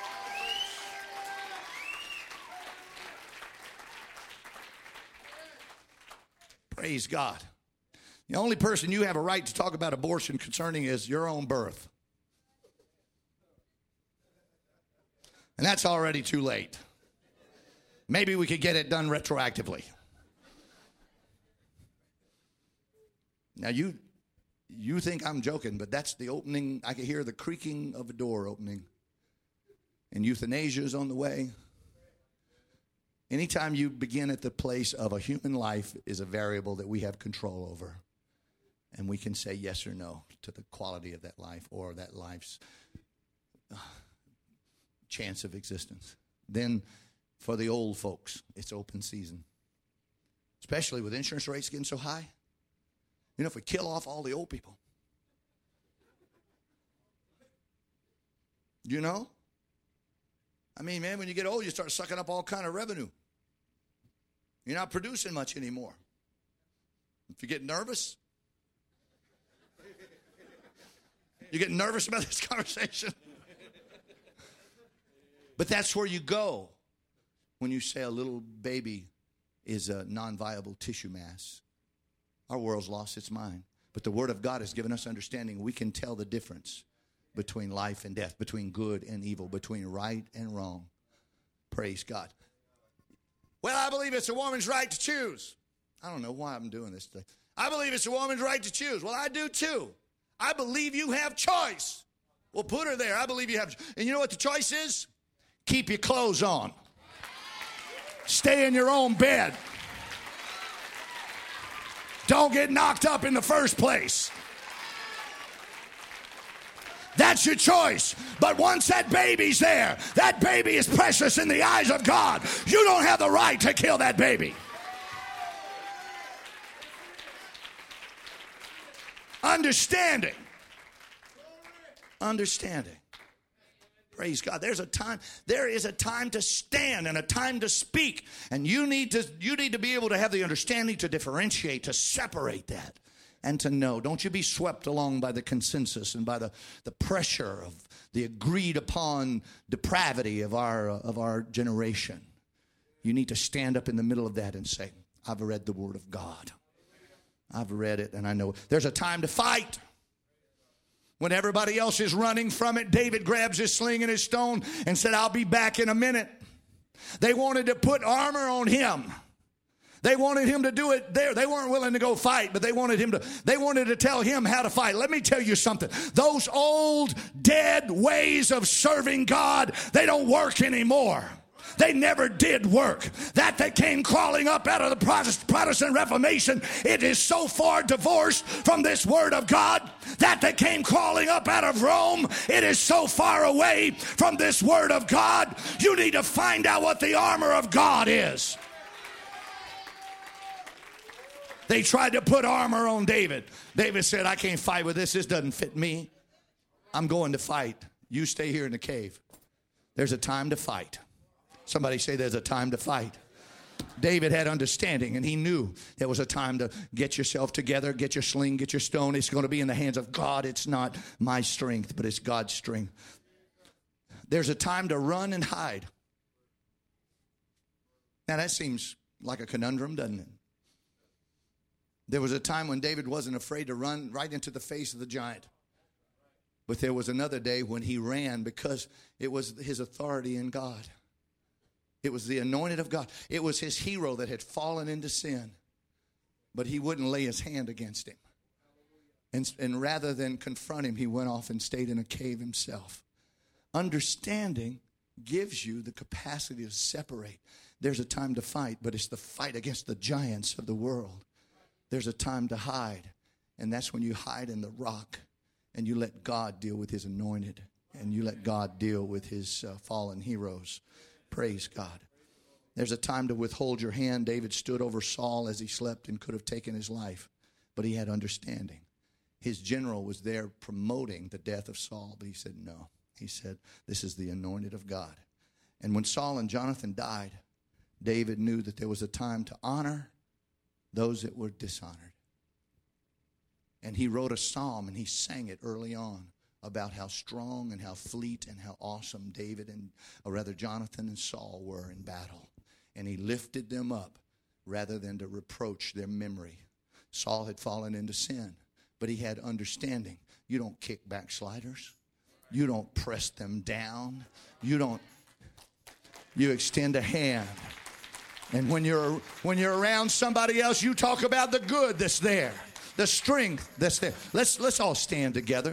Praise God. The only person you have a right to talk about abortion concerning is your own birth. And that's already too late. Maybe we could get it done retroactively. Now, you think I'm joking, but that's the opening. I can hear the creaking of a door opening. And euthanasia is on the way. Anytime you begin at the place of a human life is a variable that we have control over. And we can say yes or no to the quality of that life or that life's chance of existence. Then for the old folks, it's open season. Especially with insurance rates getting so high. You know, if we kill off all the old people. You know? I mean, man, when you get old, you start sucking up all kind of revenue. You're not producing much anymore. If you get nervous, you get nervous about this conversation. But that's where you go when you say a little baby is a non-viable tissue mass. Our world's lost its mind. But the Word of God has given us understanding. We can tell the difference between life and death, between good and evil, between right and wrong. Praise God. Well, I believe it's a woman's right to choose. I don't know why I'm doing this today. I believe it's a woman's right to choose. Well, I do too. I believe you have choice. Well, put her there. I believe you have. And you know what the choice is? Keep your clothes on. Stay in your own bed. Don't get knocked up in the first place. That's your choice. But once that baby's there, that baby is precious in the eyes of God. You don't have the right to kill that baby. Understanding. Praise God. There is a time to stand and a time to speak. And you need to be able to have the understanding to differentiate, to separate that. and to know. Don't you be swept along by the consensus and by the pressure of the agreed upon depravity of our generation. You need to stand up in the middle of that and say, I've read the Word of God. I've read it and I know. There's a time to fight. When everybody else is running from it, David grabs his sling and his stone and said, I'll be back in a minute. They wanted to put armor on him. They wanted him to do it there. They weren't willing to go fight, but they wanted to tell him how to fight. Let me tell you something. Those old, dead ways of serving God, they don't work anymore. They never did work. That came crawling up out of the Protestant Reformation, it is so far divorced from this Word of God. That came crawling up out of Rome, it is so far away from this Word of God. You need to find out what the armor of God is. They tried to put armor on David. David said, I can't fight with this. This doesn't fit me. I'm going to fight. You stay here in the cave. There's a time to fight. Somebody say there's a time to fight. David had understanding, and he knew there was a time to get yourself together, get your sling, get your stone. It's going to be in the hands of God. It's not my strength, but it's God's strength. There's a time to run and hide. Now, that seems like a conundrum, doesn't it? There was a time when David wasn't afraid to run right into the face of the giant. But there was another day when he ran because it was his authority in God. It was the anointed of God. It was his hero that had fallen into sin. But he wouldn't lay his hand against him. And rather than confront him, he went off and stayed in a cave himself. Understanding gives you the capacity to separate. There's a time to fight, but it's the fight against the giants of the world. There's a time to hide, and that's when you hide in the rock and you let God deal with his anointed and you let God deal with his fallen heroes. Praise God. There's a time to withhold your hand. David stood over Saul as he slept and could have taken his life, but he had understanding. His general was there promoting the death of Saul, but he said no. He said, this is the anointed of God. And when Saul and Jonathan died, David knew that there was a time to honor those that were dishonored. And he wrote a psalm and he sang it early on about how strong and how fleet and how awesome Jonathan and Saul were in battle. And he lifted them up rather than to reproach their memory. Saul had fallen into sin, but he had understanding. You don't kick backsliders. You don't press them down. You extend a hand. And when you're around somebody else, you talk about the good that's there, the strength that's there. Let's all stand together.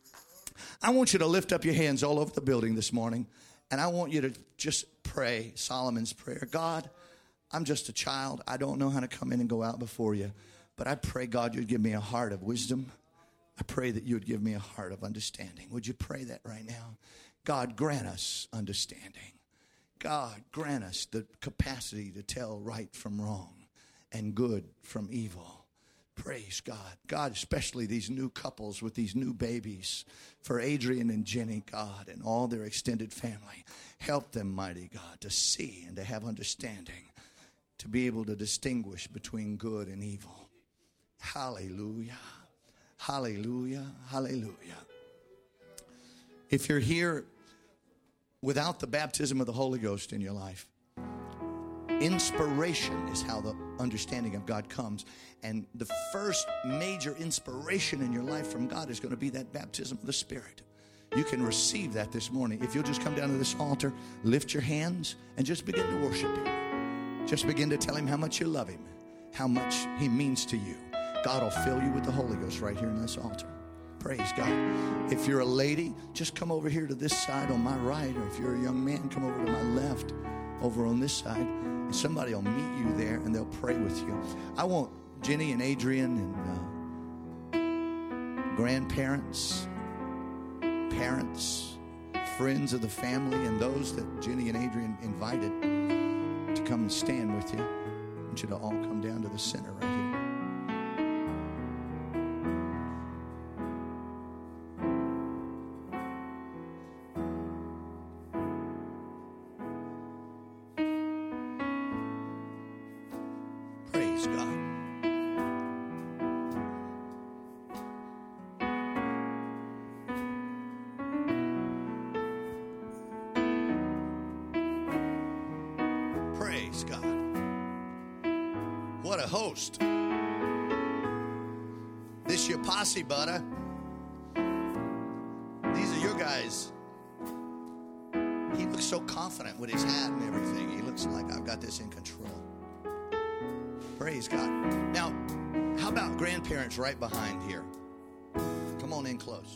I want you to lift up your hands all over the building this morning, and I want you to just pray Solomon's prayer. God, I'm just a child. I don't know how to come in and go out before you, but I pray, God, you'd give me a heart of wisdom. I pray that you would give me a heart of understanding. Would you pray that right now? God, grant us understanding. God, grant us the capacity to tell right from wrong and good from evil. Praise God. God, especially these new couples with these new babies, for Adrian and Jenny, God, and all their extended family. Help them, mighty God, to see and to have understanding, to be able to distinguish between good and evil. Hallelujah. Hallelujah. Hallelujah. If you're here without the baptism of the Holy Ghost in your life, inspiration is how the understanding of God comes. And the first major inspiration in your life from God is going to be that baptism of the Spirit. You can receive that this morning. If you'll just come down to this altar, lift your hands, and just begin to worship Him. Just begin to tell Him how much you love Him, how much He means to you. God will fill you with the Holy Ghost right here in this altar. Praise God. If you're a lady, just come over here to this side on my right. Or if you're a young man, come over to my left over on this side. And somebody will meet you there and they'll pray with you. I want Jenny and Adrian and grandparents, parents, friends of the family, and those that Jenny and Adrian invited to come and stand with you. I want you to all come down to the center right here. Praise God. What a host. This your posse, budda. These are your guys. He looks so confident with his hat and everything. He looks like, I've got this in control. Praise God. Now, how about grandparents right behind here? Come on in close.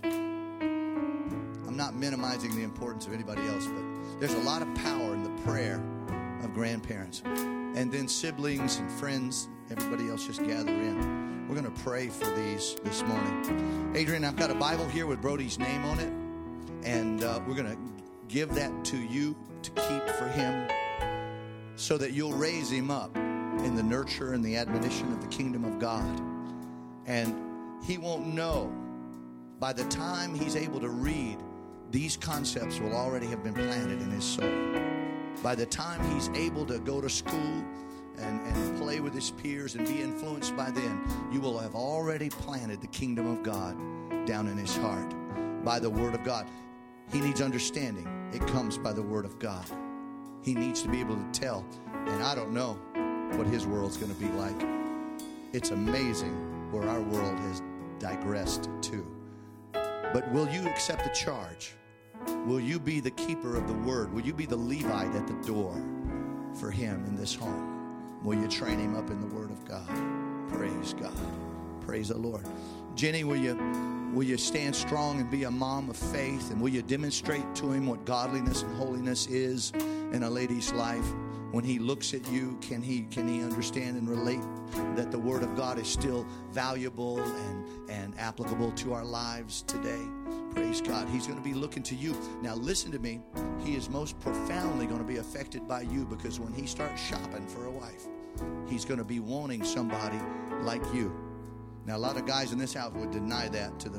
I'm not minimizing the importance of anybody else, but there's a lot of power in the prayer of grandparents. And then siblings and friends, everybody else just gather in. We're going to pray for these this morning. Adrian, I've got a Bible here with Brody's name on it, and we're going to give that to you to keep for him so that you'll raise him up in the nurture and the admonition of the kingdom of God. And he won't know. By the time he's able to read, these concepts will already have been planted in his soul. By the time he's able to go to school and play with his peers and be influenced by them, you will have already planted the kingdom of God down in his heart by the word of God. He needs understanding. It comes by the word of God. He needs to be able to tell. And I don't know what his world's going to be like. It's amazing where our world has digressed to. But will you accept the charge? Will you be the keeper of the word? Will you be the Levite at the door for him in this home? Will you train him up in the word of God? Praise God. Praise the Lord. Jenny, will you stand strong and be a mom of faith? And will you demonstrate to him what godliness and holiness is in a lady's life? When he looks at you, can he understand and relate that the word of God is still valuable and applicable to our lives today? Praise God. He's going to be looking to you. Now listen to me. He is most profoundly going to be affected by you, because when he starts shopping for a wife, he's going to be wanting somebody like you. Now a lot of guys in this house would deny that to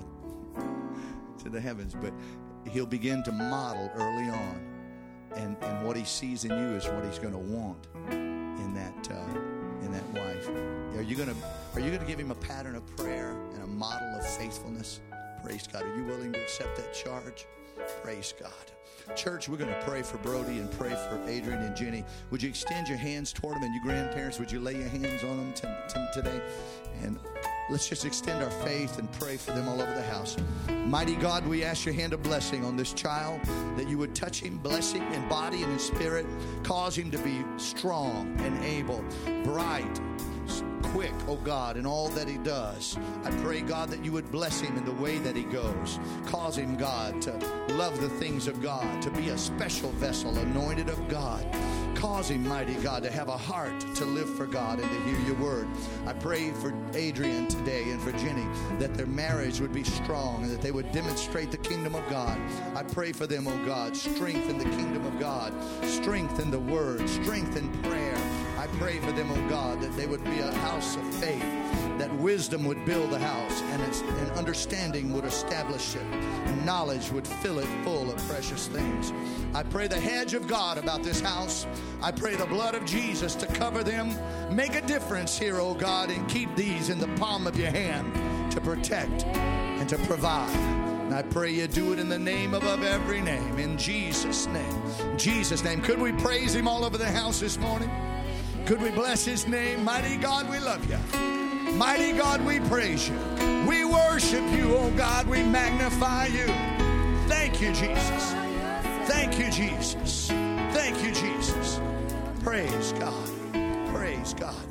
the heavens, but he'll begin to model early on. And what he sees in you is what he's going to want in that wife. Are you going to give him a pattern of prayer and a model of faithfulness? Praise God. Are you willing to accept that charge? Praise God. Church, we're going to pray for Brody and pray for Adrian and Jenny. Would you extend your hands toward them? And you grandparents, would you lay your hands on them today? And let's just extend our faith and pray for them all over the house. Mighty God, we ask your hand of blessing on this child, that you would touch him, bless him in body and in spirit, cause him to be strong and able, bright, quick, oh God, in all that he does. I pray, God, that you would bless him in the way that he goes. Cause him, God, to love the things of God, to be a special vessel, anointed of God. Cause him, mighty God, to have a heart to live for God and to hear your word. I pray for Adrian today and for Jenny, that their marriage would be strong and that they would demonstrate the kingdom of God. I pray for them, oh God, strength in the kingdom of God, strength in the word, strength in prayer. I pray for them, oh God, that they would be a house of faith, that wisdom would build the house and understanding would establish it, and knowledge would fill it full of precious things. I pray the hedge of God about this house. I pray the blood of Jesus to cover them. Make a difference here, oh God, and keep these in the palm of your hand to protect and to provide. And I pray you do it in the name above every name, in Jesus' name. In Jesus' name. Could we praise him all over the house this morning? Could we bless his name? Mighty God, we love you. Mighty God, we praise you. We worship you, oh God. We magnify you. Thank you, Jesus. Thank you, Jesus. Thank you, Jesus. Praise God. Praise God.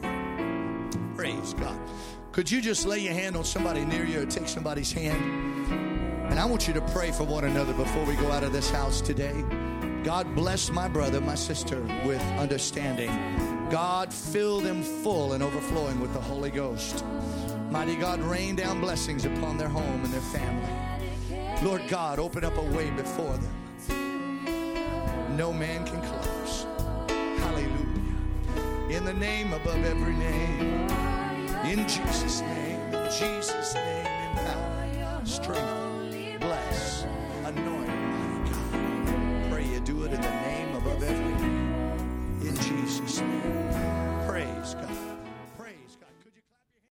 Praise God. Could you just lay your hand on somebody near you or take somebody's hand? And I want you to pray for one another before we go out of this house today. God bless my brother, my sister with understanding. God, fill them full and overflowing with the Holy Ghost. Mighty God, rain down blessings upon their home and their family. Lord God, open up a way before them no man can close. Hallelujah. In the name above every name. In Jesus' name. In Jesus' name. In power, strength.